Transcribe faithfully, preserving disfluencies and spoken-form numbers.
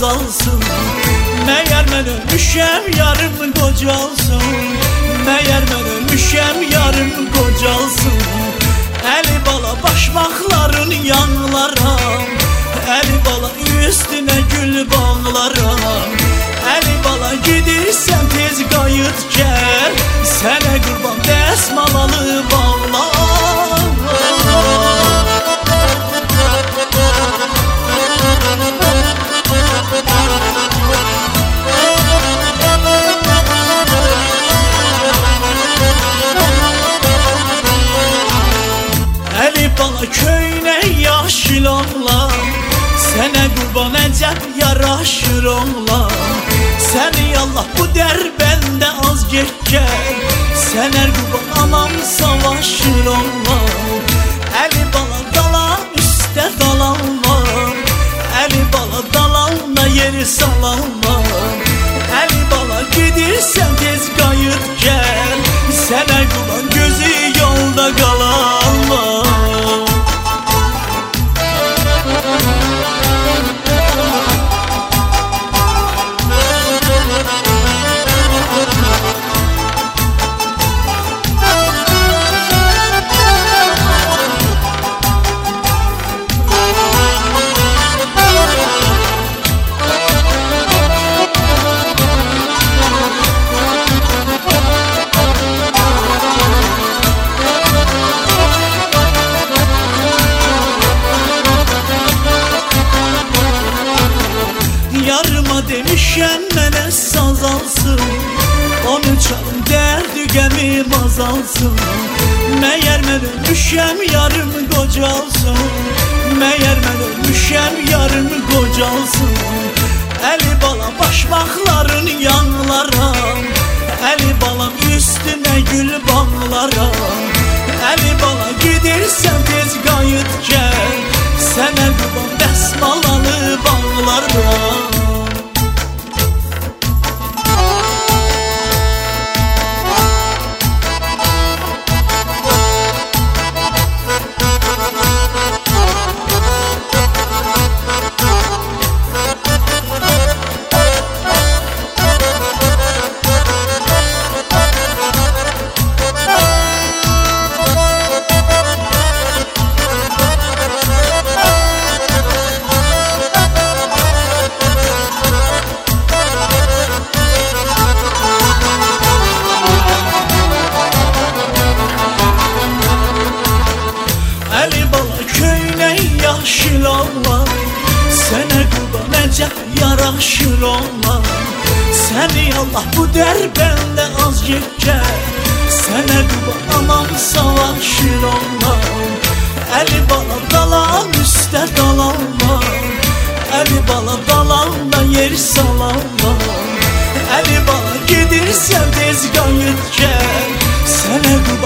azalsın. Məyər mən ölmüşəm yarım qocalsın. Məyər mən ölmüşəm yarım qocalsın. Əli bala başmaqların yanlaram. Əli bala üstünə gül bağlaram. Əli bala gidirsən tez qayıt gəl. Sənə qurban dəsmalalı bağlar. Əli bala köynək yaşıl oğlan. Sənə qurban əcəb yaraşır oğlan. Səni Allah bu dərbəndə az get gəl. Sənə qurban anam savaşır oğlan. Əli bala dalan üstə dalan var. Əli bala dalanla yeri salan var. Əli bala gedirsən tez qayıt gəl. Sənə qurban gözü yolda qalan var. Yarıma demişəm mənə saz alsın. Onu çalım dərdi qəmim azalsın. Məyər mən ölmüşəm yarım qocalsın. Məyər mən ölmüşəm yarım qocalsın. Əli balam başmaqların yanlaram. Əli balam üstünə gül bağlaram. Əli bala gedirsən tez qayıt gəl. Sənə qurban dəsmalalı bağlaram. Əli bala köynək yaşıl oğlan. Sənə qurban əcəb yaraşır oğlan. Səni Allah bu dərbəndə az get gəl. Sənə qurban anam savaşır oğlan. Əli bala dalan üstə dalan var. Əli bala dalanla yer salan var. Əli bala gedirsən tez qayıt gəl. Sənə qurban